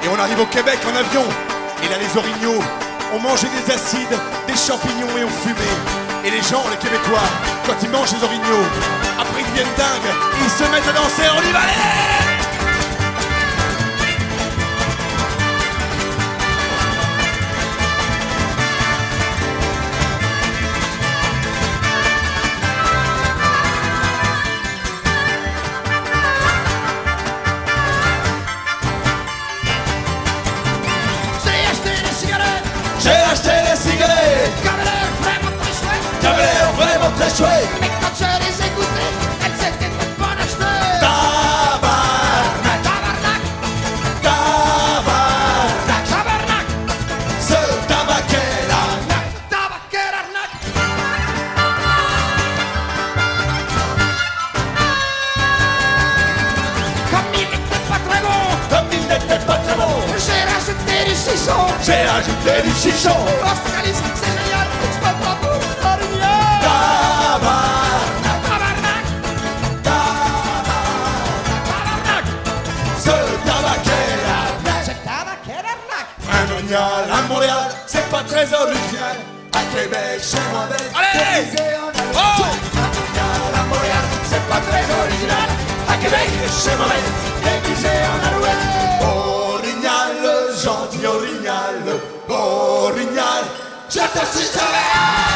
Et on arrive au Québec en avion. Et là les orignaux ont mangé des acides, des champignons et ont fumé. Et les gens, les Québécois, quand ils mangent les orignaux, après ils deviennent dingues, ils se mettent à danser, on y va les... J'ai acheté des cigarettes qui avaient l'air vraiment très chouettes. qui avaient l'air vraiment très chouettes. Mais quand je les ai goûtées, elles étaient toutes bonnes à jeter. Tabarnak, Tabarnak, tabarnak, tabarnak, ce tabac est l'arnaque. tabac et l'arnaque. Comme il n'était pas très bon, Comme il n'était pas très bon, j'ai rajouté du chichon. j'ai ajouté du chichon. Australis, c'est génial, je peux pas pour l'orignal. Tabarnak, Tabarnak, tabarnak, ce tabac est l'arnaque. c'est tabac et l'arnaque. Un oignal à Montréal, c'est pas très original. À Québec, chez moi belle, Allez! déguisé en alouette. Un oignal à Montréal, c'est pas très original. À Québec, chez moi belle, déguisé en alouette. Orignal, gentil orignal, orignal, je te suis